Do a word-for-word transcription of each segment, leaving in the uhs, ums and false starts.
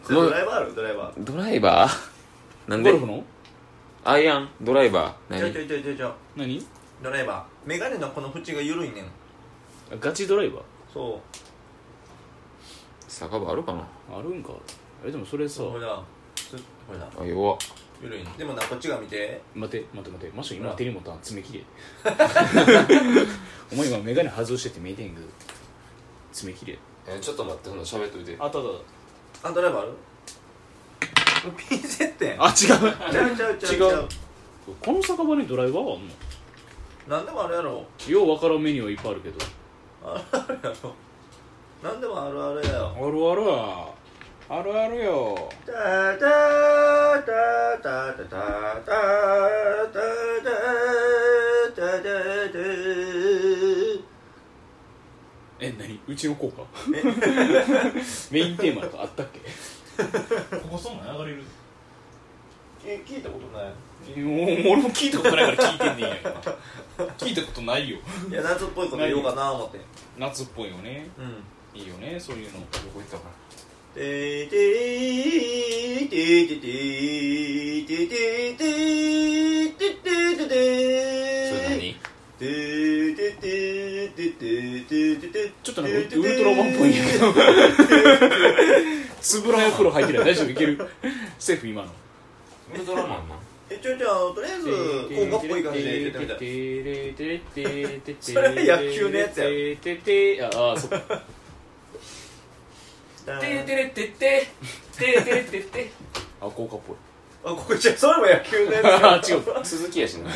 ドライバーあるドライバードライバーなんでゴルフのアイアンドライバー何ちょいちょいちょいちょいちょい何ドライバーメガネのこの縁が緩いねんガチドライバーそう酒場あるかなあるんかえでもそれさこれだこれだあ弱っ緩いねでもなこっちが見て待て待て待てマッシュ今手に持ったの爪切れお前今メガネ外してて見えてんけど爪切れえちょっと待ってほんな喋っといてあったあっあドライバーあるピンセットやんたあ違うちゃうちゃうちゃうちゃう違うこの酒場にドライバーはあんのなんでもあるやろよう分からんメニューはいっぱいあるけどあるあるやろなんでもあるあるやよあるあるやあるあるよタタタタタタタタタタタえ何うちの効果メインテーマとかあったっけここそんなん流れるえ聞いたことないもう俺も聞いたことないから聞いてんねんや聞いたことないよいや夏っぽいこと言おうかな思って夏っぽいよねうんいいよねそういうのどこ行ったかてててててててててててそれ何てててててててちょっとなんかウルトラマンっぽいんやけどつぶらやプロ入ってるやん大丈夫いけるセーフ今のウルトラマンなえちょいちょいあのとりあえず効果っぽい感じで言ってみたいそれは野球のやつやろてててああそっかててれててててれててあ効果っぽいあこれじゃそれも野球のやつあ違う続きやしな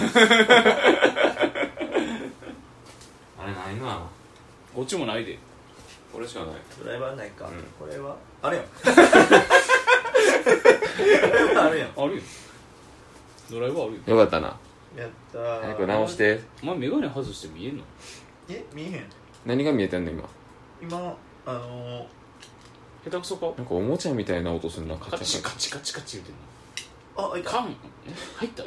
あれないなこっちもないでこれしかないドライバーないか、 うんこれはあれやんドライバーあるやんあるよドライバーあるよよかったなやったー早く直してお前メガネ外して見えんのえ見えへん何が見えてんの今今あのー下手くそかなんかおもちゃみたいな音するなカチカチカチカチ言うてんのあ開いた缶え入ったこ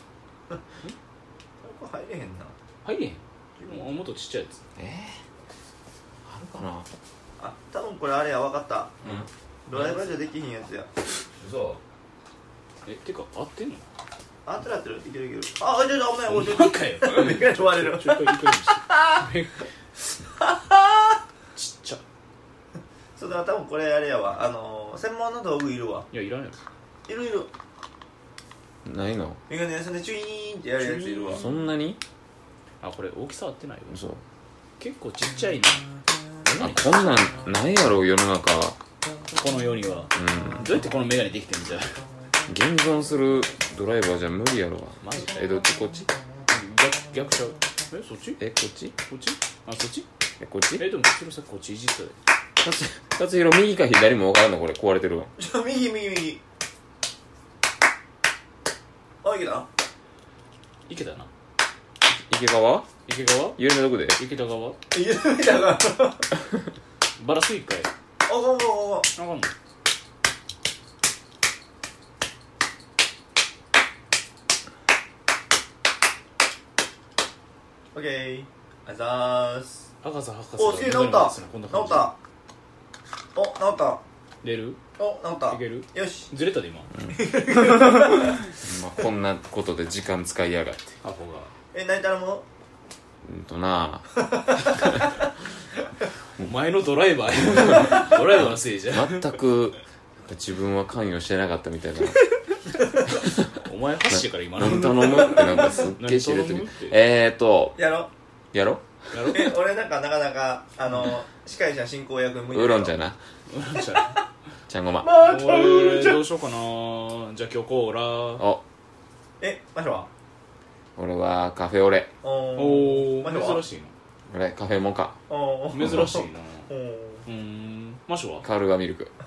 れ入れへんな入れへんもうもっとちっちゃいやつえー、あるかなあ多分これあれや分かったうんドライバーじゃできひんやつや嘘えてか合ってんのあってるあってるいけるいけるああちょっとお前おいちょっなんかよとメガネ割れるちょっと一回一回見せてちっちゃそうだから多分これあれやわあのー、専門の道具いるわいやいらんやろいるいるないのメガネ屋さんでチュイーンってやるやついるわそんなにあこれ大きさ合ってないよ嘘結構ちっちゃいねあこんなんないやろ世の中この世にはうんどうやってこのメガネできてんじゃん現存するドライバーじゃ無理やろマジえどっちこっち逆逆ちゃうえそっちえこっちこっちあそっちえこっちえでも後ろさこっちいじったで勝弘右か左も分からんのこれ壊れてるわちょ右右右あいけた池田な池川池川有名どこで池田川いけたかあバラス一回ごめんごめんごめんあかんのオッケーありがとうございます博士博士お次治った治こんな感じったお治った出るお治ったいけるよしずれたで今まあ、こんなことで時間使いやがってアホがえ何頼むうんとなお前のドライバーやドライバーのせいじゃん全く自分は関与してなかったみたいなお前走ってから今の何頼むってなんかすっげえ知れてる何頼むってえーとやろやろやろえ俺なんかなかなかあの司会者進行役向いてるウーロン茶なうんじゃあちゃんごままたウーロ俺ン茶どうしようかなじゃあ今日コーラおえマシュは俺はカフェオレおおマシュはお珍しい俺カフェモカおな珍しいなおうーんマシュはカルガミルク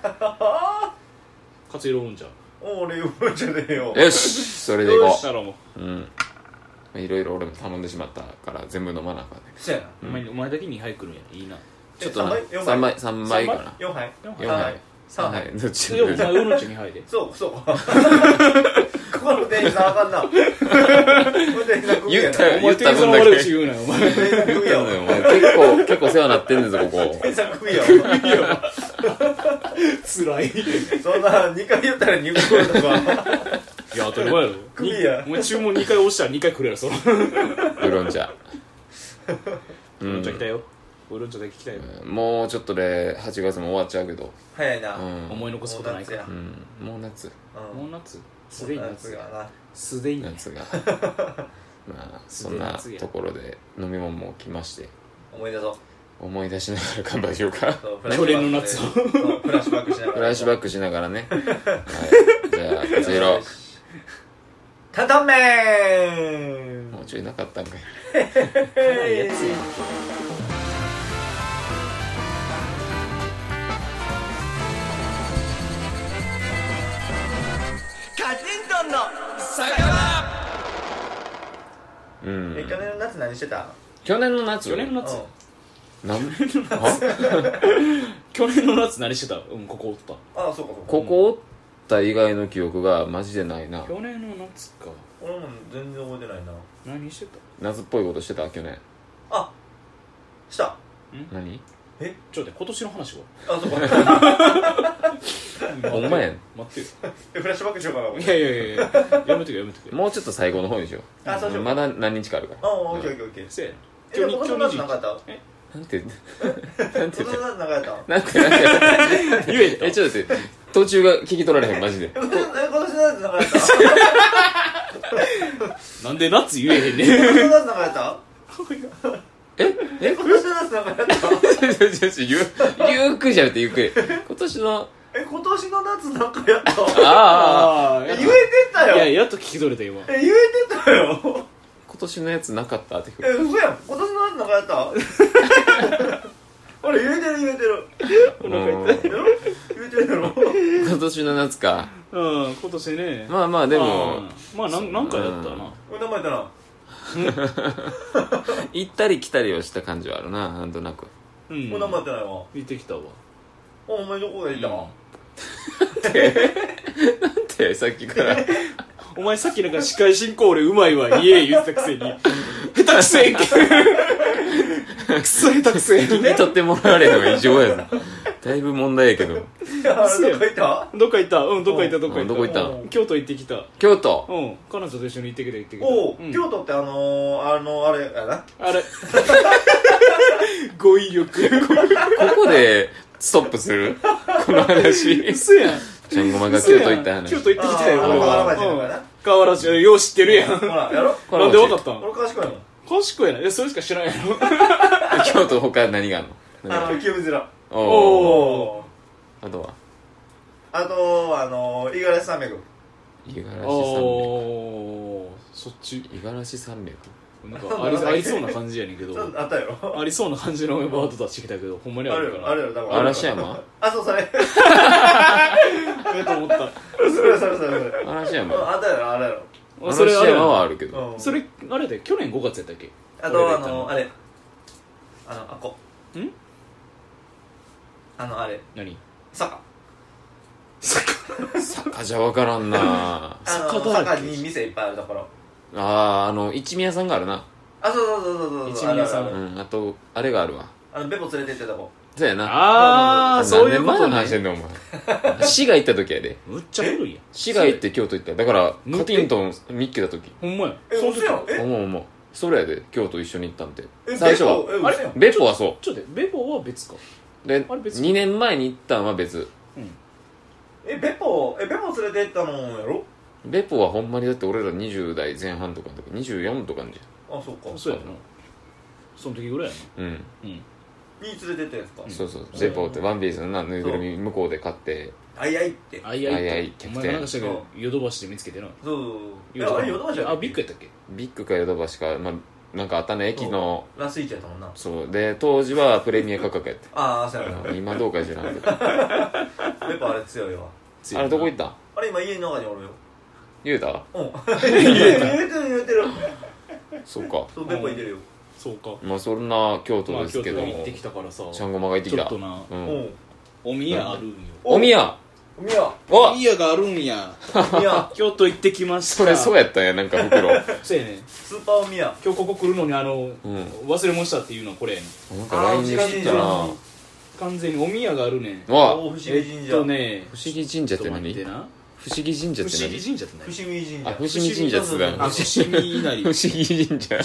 勝弘ウーロン茶お俺ウーロン茶でよよしそれでいこしたらもうううんいろいろ俺も頼んでしまったから全部飲まなあかんねそうやなお前お前だけにはい来るんやいいなちょっとなえさんばいさんばいかなよんはいよんよんはいさんはいどっちでもお前ウーロン茶にはいでそうそうここの店員さんあかんなこの店員さん首やな言ったよお前店員さんの悪口言うなよお前店員さん首やわお前結構結構世話なってんねんぞここ店員さん首やわつらい。いそんなにかい言ったらにことかや当たり前やろ。 クリアお前注文にかい押したらにかい来るやろその。 ウーロン茶ウーロン茶来たよ。ウーロン茶だけ来たよ。 もうちょっとではちがつも終わっちゃうけど、 早いな、 ううんん、 思い残すことないから。 うん、もう夏もう夏。すでに夏がなすでに夏がまあそんなところで飲み物も来まして、 思い出そう思い出しながら乾杯しようか。 そう去年の夏をそうフラッシュバックしながらフラッシュバックしながらね。はい、じゃあこちら担々麺もうちょいなかったんかい。 辛いやつやん。 カチントンのうんえ去年の夏何してた？ 去年の夏去年の夏なんあ去年の夏何してた？うんここおったああそうかそうかここおった以外の記憶がマジでないな。 去年の夏か。 俺も全然覚えてないな。 何してた？ 夏っぽいことしてた去年。 あした何えちょっと待って今年の話はあそうかほんまやん。 待ってよ。 フラッシュバックしようかないやいやいやいややめとけやめとけ。 もうちょっと最後の方にしよう。 あそうしようまだ何日かあるから。 あオッケーオッケーオッケーせやな。 え今年の夏なかったえなんてなんて今年の夏なかったなんてなんて言えたえちょっと待って途中が聞き取られへんマジで。 え今年の夏なかったなんで夏言えへんねん。 今年の夏なかったええ今年の夏なかったちょちょちょゆゆっくりじゃなくてゆっくり。今年のえ今年の夏なんかやったあああーえ言えてたよいややっと聞き取れた今。 え言えてたよ今年のやつなかったって。 え嘘やん今年の夏なんかやった俺言えてる言えてるうんやろ言えてるやろ今年の夏か。 うん今年ね。 まあまあでもあーまあなんなんかやったな。 俺名前言ったな行ったり来たりをした感じはあるな、なんとなく。 うん俺名前言ってないわ見てきたわ。 おお前どこがいたわってさっきからお前さっきなんか司会進行俺うまいわ言え言ってたくせに下手くせえんけくそ下手くせえ聞き取ってもらわれるのが異常やぞ。だいぶ問題やけど。 どこ行ったどっか行ったうんどっか行ったどっか行ったうんどこ行ったん京都行ってきた京都うん彼女と一緒に行ってきた行ってきたおお、 うん京都ってあのー、あのあれやなあれ語彙力ここでストップするこの話。 嘘やんちゃんごまが京都行った話。 京都行ってきたよあー俺はあの河原町のやなうん河原町よう知ってるやんほらやろこれなんでわかったん俺賢いもん賢いなえそれしか知らんやろ京都他何があるの？ あの清水寺おお。 おーあとはあとあのー、五十嵐山脈五十嵐山脈。 おーそっち五十嵐山脈。 なんかありありそうな感じやねんけどそうあったやろありそうな感じのワード出してきたけどほんまにああるからるよあるよ多分嵐山？ あそうそれえと思ったそれそれそれそれ嵐山。 あったやろあれやろそれあれ嵐山はあるけど。 うんそれあれで去年ごがつやったっけあとあ俺が行ったのあれあのあこんあのあれ何坂坂じゃわからんな。 あの坂だらけ坂に店いっぱいあるところあー、あの一宮さんがあるな。 あそうそうそうそうそう一宮さんあるあるあるうん、あとあれがあるわ。 あのベボ連れてってた子そうやな。 ああそういうこと何年前の話してんのお前。滋賀行った時やで。 むっちゃ古いやん滋賀行って京都行った。だからカむティントン見っけた時。 ほんまやえその時嘘やんえ思う思う。それやで京都一緒に行ったんて。 え最初はベボえ嘘やんベポはそちょっと待ってベボは別かう。であれ別にねんまえに行ったんは別。 うんえベポえベポ連れてったのやろベポはほんまにだって俺らにじゅう代前半とかの時にじゅうよんとかんじあそうかそうやなその時ぐらいやゃん。うん。 なうんに連れてったやつかそうそう。ベポってワンピースのなぬいぐるみ向こうで買って。 あいあいってあいあいあいあいっておキャプテン前なんかしたけどヨドバシで見つけてなそうそうそうえあれヨドバシやったあっけビッグやったっけビッグかヨドバシか、まあ、なんかあったね駅の。 ラスイチやったもんなそうで当時はプレミア価格やった。 ああそうやな今どうか知らんけど。 ベポあれ強いわあれどこ行ったん？ あれ今家の中におるよ言うた？ うん言えてる言えてる言えてるそうか。 そうベポいてるよそうかまあそんな京都まあ京ですけども、 都行ってきたからさちゃんごまが行ってきた。 ちょっとなう。 うんんお宮あるんよお宮。 おみやおお宮があるんやおみや京都行ってきましたそれそうやったんやなんか袋。 そうやねスーパーおみや今日ここ来るのにあの、 うん。 忘れもしたっていうのはこれやねなんか ライン で知ったな。 完全にお宮があるねん。 わあ大伏えっ見神社とね不思議神社って何ちょっと待ってな。 不思議神社って不思議何神社って何？ 伏見神社あ伏見神社っつうかあ、伏見稲荷。 不思議神社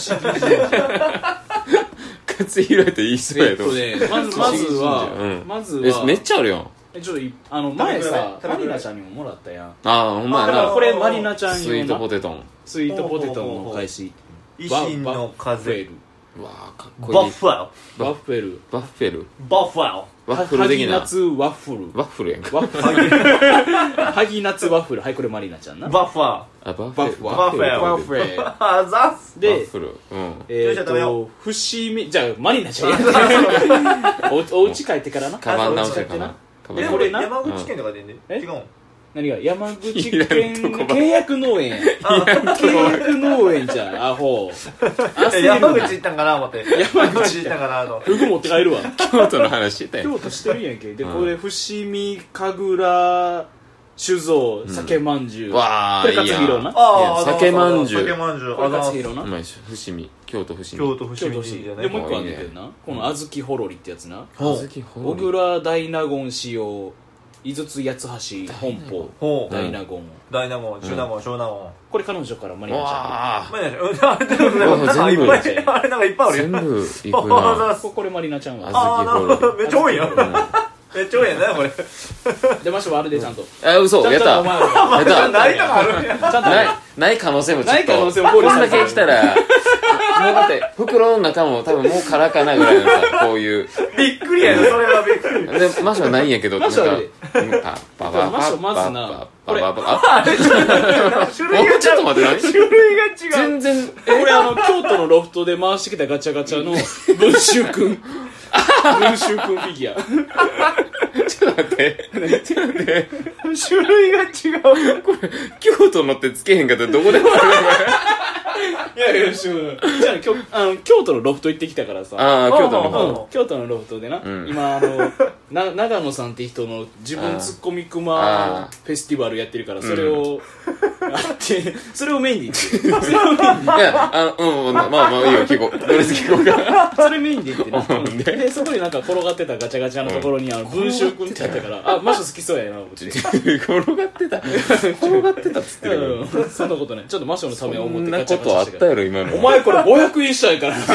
勝弘って言いそうえっやと思うとね、まずまずは、 うんまずはえめっちゃあるやんえちょっといあの前さ食べ比べマリナちゃんにももらったやん。 ああほんまやなだからこれマリナちゃんスイート用なポテトンスイートポテトの返し。 維新のバッフェ風ルうわあかっこいいバッファロバッフェルバッフェルバッファロワッフル的なハギナツワッフルワッフルやんかワッフルハギナツワッフル。はいこれマリナちゃんな。 バッファあバッフェルバッフバッフェルバッフェルあざっすバッでフルうんえーっよいしょ食べよと伏見じゃあマリナちゃんやおお家帰ってからな。 カバン直しお家帰ってなてかなカバンえでこれな山口県とかでんねえ違うん何が山口い県らんとこば契約農園や契約農園じゃんアホ焦るな山口行ったんかな思って山口行ったんかなとフグ持って帰るわ京都の話してたよ京都してるやんけで、 うんこれ伏見神楽酒造酒まんじゅう、 わあこれ勝弘な。 ああ酒まんじゅう酒まんじゅうこれあざっす勝弘なうまいっしょ伏見京都伏見京都伏京都市見神社ねでもう一個あんねんけどな、この小豆ほろりってやつな。 ほう小豆ほ小ろり倉大納言使用井筒八つ橋本舗ほう大納言、 大納言中納言小納これ彼女からマリナちゃんわあ言まあねうんあでもなんかいっぱいあれなんかいっぱいあるよ全部いくあざなっすこれマリナちゃんはああなるほどめっちゃ多いやんめっちゃ多いやんなこれ出ましょうあれでちゃんとあ嘘やったちゃんとお前らやったないとかあるんやちゃんとないない可能性もちょっとない可能性も考慮こんだされてるけ来たらもうだって袋の中も多分もう空かなぐらいのさこういうびっくりやなそれはびっくりでマシュはないんやけどマシュはあれなんかパパパマシュまずなパパパパあ種類がちょっと待って何種類が違う全然これあの京都のロフトで回してきたガチャガチャの文集くん文集くんフィギュアちょっと待ってちょっと待って種類が違うこれ京都のってつけへんかったらどこでもあるいやいやしゅじゃあきょあの京都のロフト行ってきたからさああ京都のあ方うん京都のロフトでな、 うん今あのな長野さんって人の自分ツッコミクマあフェスティバルやってるからそれを、あってそれをメインで言ってるそれをメインでいやあうんうんまあまあいいよ聞こうとりあえず聞こうかそれメインで言ってなうんででそこになんか転がってたガチャガチャのところにあの文集くんってあったからあマシュ好きそうやな思って転がってた転がってたっつってるけどうんそんなことないちょっとマシュのためを思ってそんなガチャガチことあったャしてからやろ今のお前これごひゃくえんしたいからな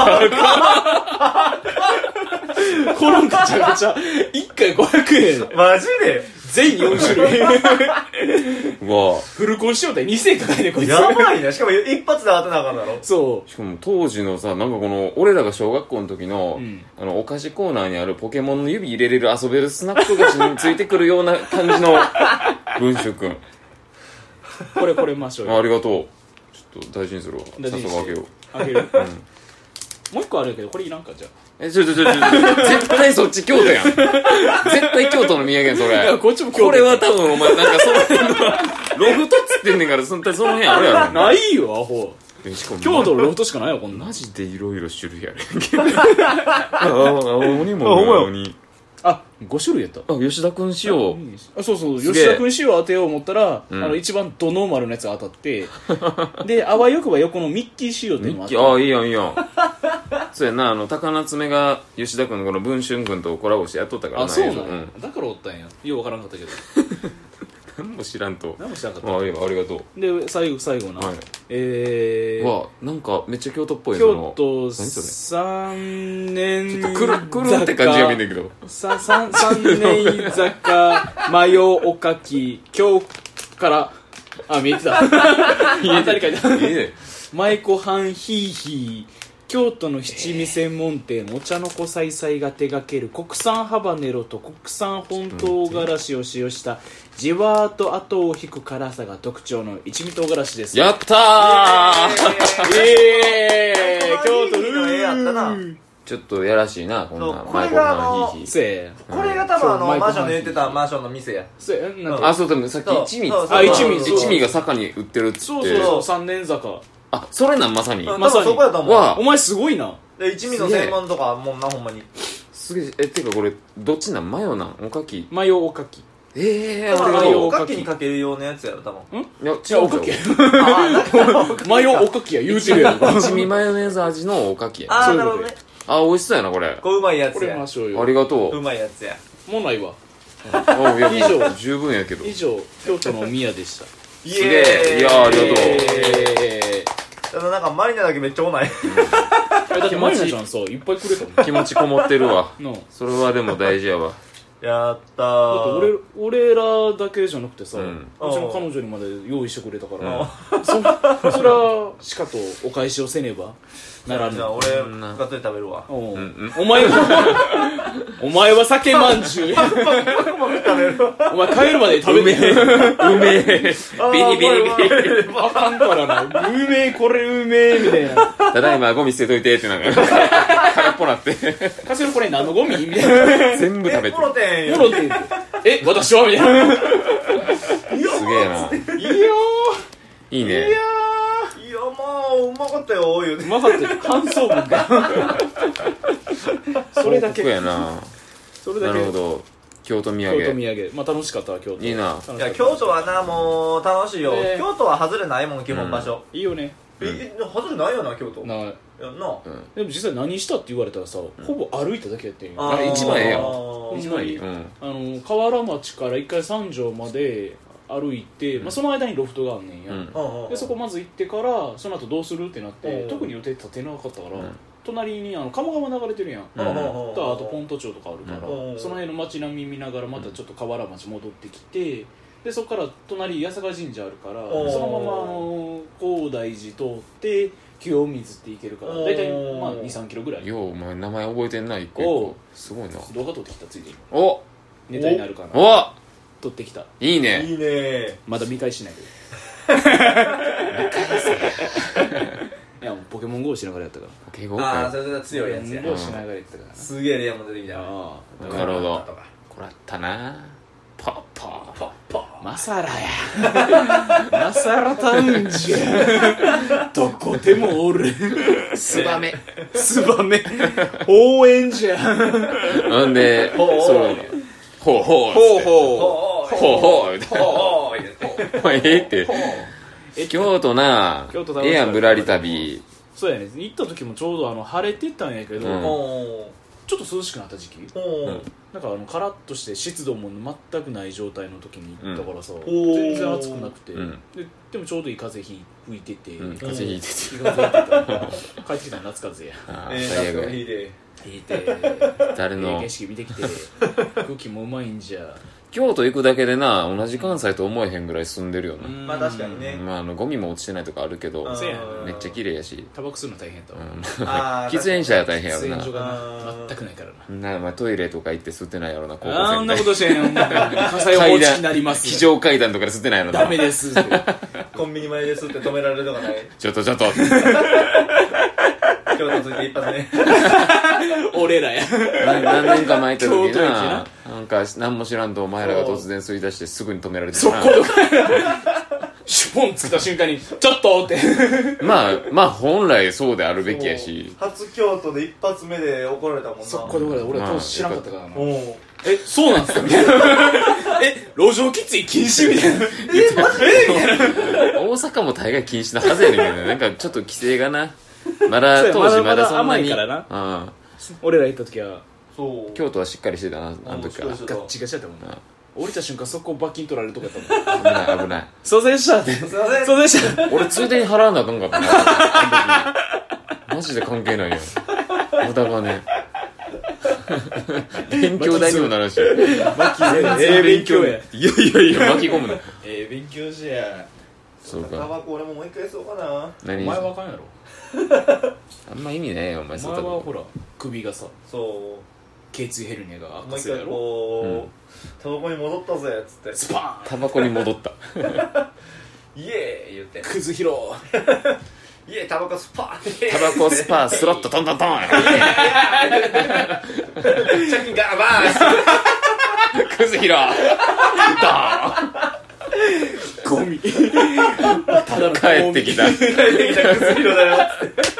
このガチャガチャいっかいごひゃくえんマジで全よん種類うわフルコンしようってにせんえんかかいでこいつやばいなしかも一発で当てなあかんだろそしかも当時のさなんかこの俺らが小学校の時の,、 うんあのお菓子コーナーにあるポケモンの指入れれる遊べるスナック菓子についてくるような感じの文集くんうこれこれましょうあありがとうちょっと大事にするわ大事にして早速あげようあげる、 んもう一個あるけどこれいらんかじゃえちょちょちょちょ絶対そっち京都やん絶対京都の土産やんそあいやれこっちも京都これは多分お前なんかその辺のロフトっつってんねんからそのその辺あるやろないよアホえしかも京都のロフトしかないよこんなんマジでいろいろ種類あるやんけああ青鬼もあほんまや青鬼あご種類やったあ吉田君仕様あそうそうすげえ吉田君仕様当てよう思ったら、 うんあの一番ドノーマルのやつが当たってであわよくば横のミッキー仕様っていうのもあってミッキーああいいやんいいやんそうやなあの高菜爪が吉田君のこの文春君とコラボしてやっとったからなあそうなんや、 うんだからおったんやようわからんかったけど何も知らんと何もしなかっああいいわありがとたで最後最後な、 はいえー、 うわなんかめっちゃ京都っぽい京都何それさんねんちょっとくるくるって感じが見えんだけどさ三三年坂マヨおかき今日からあ見えてた見えたり書いてあるいいね舞妓藩ヒーヒー京都の七味専門店お茶の子さいさいが手掛ける国産ハバネロと国産本唐辛子を使用したじわーっと後を引く辛さが特徴の一味唐辛子ですやったーイエーイ京都いいの絵やったなちょっとやらしいなこんそうなこれがあのヒーヒーせやこれが多分あのそうマンションで言ってたマンションの店やせやなんてあそうでもさっきそう一味そうあ一味そう一味が坂に売ってるっつってそうそうそう三年坂あそれなんまさにうんまさに多分そこやと思うわお前すごいなで一味の専門とかもうなほんまにすげええっていうかこれどっちなんマヨなんおかきマヨおかきええ多分あありがとうのおかきにかける用のやつやろ多分いやじゃあおかきやあマヨおかきや言うてるやろ一味マヨネーズ味のおかきやあそういうことーなるほどねあ、美味しそうやな、これ。 これうまいやこれつやましょうよ。 ありがとうう。 まいやつや。 もうないわ。 あ、いや、 以上十分やけど。 以上、京都のお宮でした。 イすげえいやーありがとうえただなんかマリナだけめっちゃおない。 ー、だってマリナちゃんさ、いっぱいくれたもん。 気持ちこもってるわ。 なあそれはでも大事やわ。 やっただー。 って俺俺らだけじゃなくてさ、 ううんちの彼女にまで用意してくれたから、 うんそそれはしかとお返しをせねばならぬ。 じゃあ俺んながっつり食べるわ。 おううんうんお前はお前は酒まんじゅう食べるわ。 お前帰るまで食べてうめえ。ビリビリビリ。 あかんからな。うめえこれうめえみたいな。 ただいまゴミ捨てといてってなんか空っぽなってかするこれ何のゴミみたいな。 全部食べてモロテンよ。 モロって言ってえ私はみたいな。 すげえないいよいいねーいやいやまあうまかったよ言うて。 ーうまかったよ感想文がそれだけ報告やなそれだけなるほど京都土京都土産産まあ楽しかったわ京都いいな楽しかったいや京都はなもう楽しいよ。 ね京都は外れないもん基本場所。 いいよねええ外れないよな京都。いなやな。 でも実際何したって言われたらさ、ほぼ歩いただけやってんよあれ一番ええやんあー一番いいうんあの河原町から一回三条まで歩いて、まあ、その間にロフトがあんねんや、 うんうんうんでそこまず行ってからその後どうするってなって、 うん特に予定立てなかったから、 うん隣にあの鴨川流れてるやん、 うんうんうんうんとあとポント町とかあるから、 うんその辺の街並み見ながらまたちょっと河原町戻ってきてでそこから隣八坂神社あるから、 うんそのままあの高大寺通って清水って行けるからうん大体まあにさんキロぐらいようお前名前覚えてんな一個一おう個すごいな動画撮ってきたついでにおネタになるかなお撮ってきたいいねいいね。 まだ見返しないけどいやもうポケモン ゴー しながらやったから敬語ああかそれが強いやつやポケモン ゴー しながらやってたからなすげえレアも出てきた。 ああなるほどとかこらったなパッパーパッパマサラやマサラタウンじゃどこでもおるツバメツバメ応援じゃほんでほうそうほうほうほうほほうほうほうほう言ってお前ええって京都な京都楽しかったええやんぶらり旅そうやね行った時もちょうどあの晴れてたんやけど、 うんおちょっと涼しくなった時期ーおーなんかあのカラッとして湿度も全くない状態の時に行ったからさ、 ん全然暑くなくて、 うんででもちょうどいい風吹いてて、 うん風邪ひいてて気が吹いてた帰ってきたら夏風やあえーー最悪や夏の日で引いて誰のええ景色見てきて空気もうまいんじゃ京都行くだけでな同じ関西と思えへんぐらい住んでるよなまあ確かにねまああのゴミも落ちてないとかあるけどうんそうやめっちゃ綺麗やしタバコ吸うの大変だわ、 あー喫煙者や大変やろな喫煙所がなうん全くないからななまあトイレとか行って吸ってないやろな高校あんな生みたいことしてんの火災報知器になります非常階段とかで吸ってないやろなダメですってコンビニ前ですって止められるとかないちょっとちょっと京都ついて一発ね俺らや何何年か前行った時京都駅なななんか何も知らんとお前らが突然吸い出してすぐに止められてたなそこどかシュポンつけた瞬間にちょっとってまあまあ本来そうであるべきやし初京都で一発目で怒られたもんなそこどこで俺まあ当時知らんかったからなおーえそうなんすかみたいなえ路上喫煙禁止みたいな大阪も大概禁止なはずやねんけどねなんかちょっと規制がなまだそうや当時ままだまだだそんなに甘いからなうん俺ら行った時はそう京都はしっかりしてたなあの時からそうガッチガチだったもんな降りた瞬間そこ罰金取られるとこやったもん危ない危ないすいませんでしたってすすいませんいませんでした俺ついでに払わなあかんかったなあの時マジで関係ないやん無駄金勉強代にもなるしええ勉強やいやいやいや巻き込むなええ勉強しやそうタかバコ俺ももう一回吸おうかなお何前はあかんやろあんま意味ねえよお前おそうたと前はほら首がさそう頸椎ヘルニアがもう一回悪化するやろこうタバコに戻ったぜっつってスパーンタバコに戻ったイエーイ言ってクズヒロイエーイタバコスパータバコスパースロットトントントンチャキンガーバークズヒロゴミただの帰ってきた帰ってきたクズヒロだよ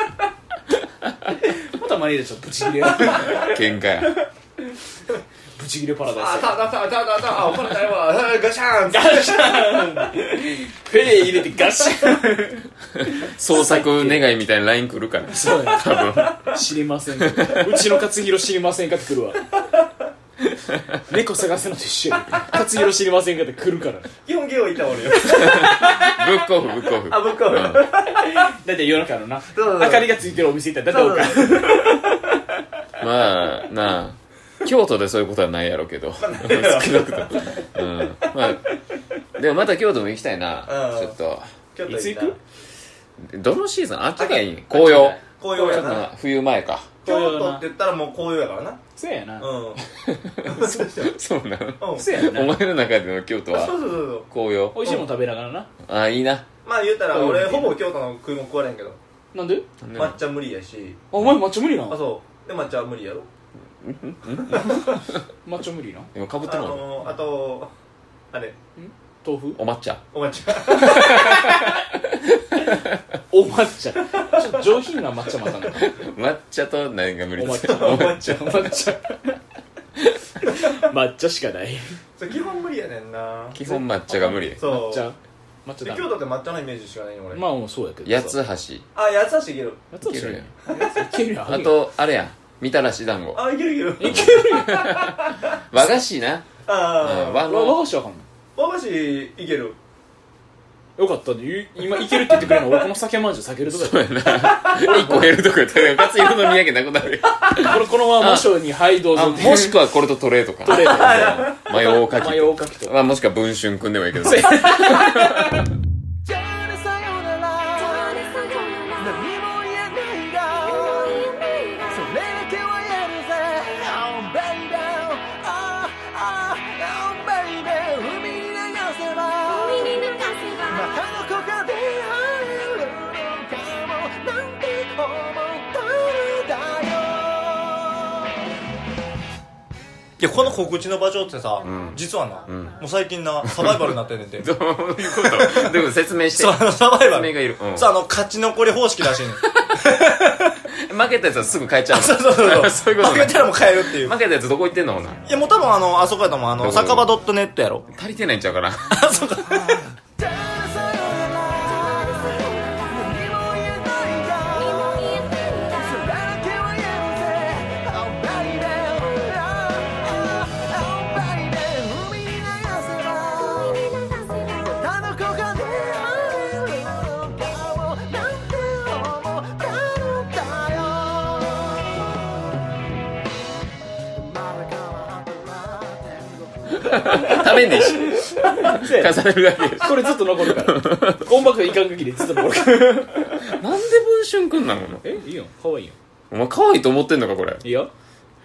またマネージャーちょっとブチギレや喧嘩やブチちぎれパラダイスあたたたたたたあお金ないわガシャーンガシャンフェレ入れてガシャン創作願いみたいな ライン 来るからそうや多分知りませんかうちの勝弘知りませんかって来るわ猫探すのと一緒や勝弘知りませんかって来るから基本ゲオいた俺よブックオフブックオフあ僕はうんだって夜中のなそうそうそう明かりがついてるお店行ったらだっておかまあなあ京都でそういうことはないやろうけど少なくとも、うんまあ、でもまた京都も行きたいな、 うんちょっとちょっといつ行くどのシーズン？秋がいいね紅葉紅葉やちょっとな冬前か京都って言ったらもう紅葉やからなそうやなうんそうなのうんそうやなお前の中での京都はそうそうそうそう紅葉美味しいもん食べながらなああいいなまあ言ったら俺ほぼ京都の食い物食われんけどなんで抹茶無理やしあお前抹茶無理なあそうで抹茶は無理やろ抹茶無理な今かぶってあるののーあとあれ豆腐お抹茶お抹茶お抹茶ちょっと上品な抹茶もあったんだな抹茶と何が無理おです抹茶お抹茶お抹茶抹茶しかないそう基本無理やねんな基本抹茶が無理そう抹茶抹茶だで京都って抹茶のイメージしかないの俺まあもうそうやけど八つ橋あ八つ橋いける八つ橋いけるやんいけるやんあとあれやんみたらし団子あいけるいけるいける和菓子なああうん和和和の菓子わかんない和菓子いけるよかったね今いけるって言ってくれるの俺この酒まんじゅう避けるとかや一個減るとこやったら勝弘の土産なくなるよこれこのまま魔性にはいどうぞあもしくはこれとトレーとかトレーマヨかきマヨかきとまあもしくは文春くんでもいいけどそうやいやこの告知の場所ってさ、 ん実はな、 んもう最近なサバイバルになってんねんてどういうことでも説明してそうあのサバイバル説明がいる、うん、 そうあの勝ち残り方式らしいねん負けたやつはすぐ帰っちゃうのそうそうそうそうそういうことね負けたらもう帰るっていう負けたやつどこ行ってんのほんならいやもう多分あのあそこやと思うあのどこ酒場 .net やろ足りてないんちゃうかな食べんねえし重ねるだけでこれずっと残るから音楽いかん限りずっと残るからなんで文春くんなのえいいよかわいいよお前可愛いと思ってんのかこれいや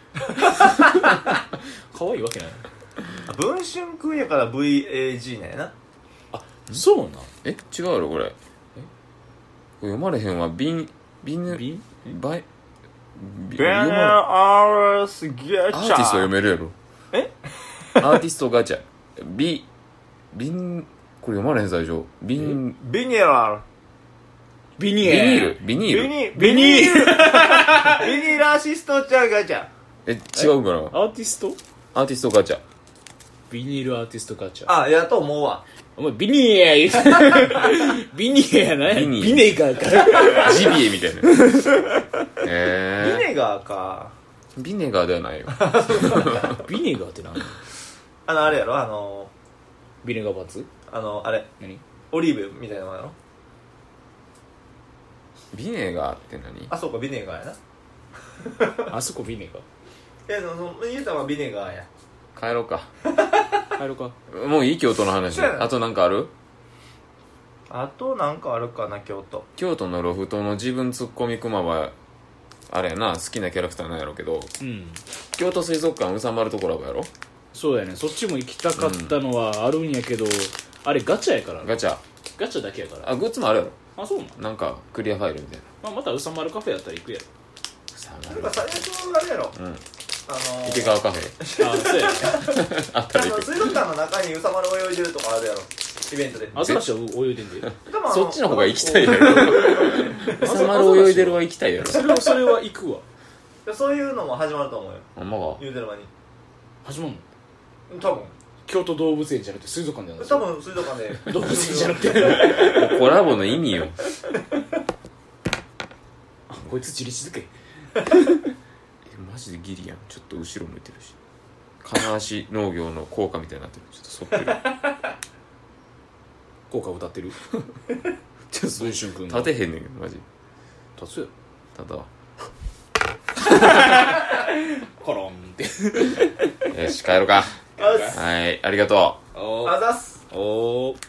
かわいいわけない文春くんやから ブイエージー なんやなあそうなんえ違うやろこれこれ読まれへんわビンビンビンバイビベネ読まれアースゲアーティスト読めるやろえアーティストガチャビビンこれ読まれへん最初ビンビニラビニビニールビニールビニビニールビニラアシストチャーガチャえ違うかなアーティストアーティストガチャビニールアーティストガチャあやと思うわお前ビニーや言うてビニーやないビニービネガーかジビエみたいなビえネガーかー、ビネガーではないよビネガーって何あのあれやろあのビネガーバツあのあれ何オリーブみたいなのやろビネガーって何あそうかビネガーやなあそこビネガいやそのゆうたんはビネガーや帰ろうかー帰ろうかもういい京都の話そうやなあとなんかあるあとなんかあるかな京都京都のロフトの自分ツッコミクマはあれやな好きなキャラクターなんやろうけどうん京都水族館うさまるところやろそうやねそっちも行きたかったのはあるんやけど、あれガチャやからガチャガチャだけやからあグッズもあるやろあそうなの、 なんかクリアファイルみたいまあ、またうさまるカフェやったら行くやろなうさまるなんか最初あれやろうんあのー池川カフェあそうやねあったあのら行く水族館の中にうさまる泳いでるとかあるやろイベントでアザラシは泳いでんででもあのそっちの方が行きたいやろうさまる泳いでるは行きたいやろそれはそれは行くわそういうのも始まると思うよほんまが言うてる間に始まんの？ 多分京都動物園じゃなくて水族館でやるんです多よ。 分水族館で動物園じゃなくてコラボの意味よ。 あこいつ自立づけえマジでギリやん。ちょっと後ろ向いてるし、金足農業の効果みたいになってる。ちょっと反ってる。 効果歌ってるちょっと文春君が立てへんねんけどマジ立つよただコロンってよし帰ろうか。 あざっすはいありがとう。 おあざっすおー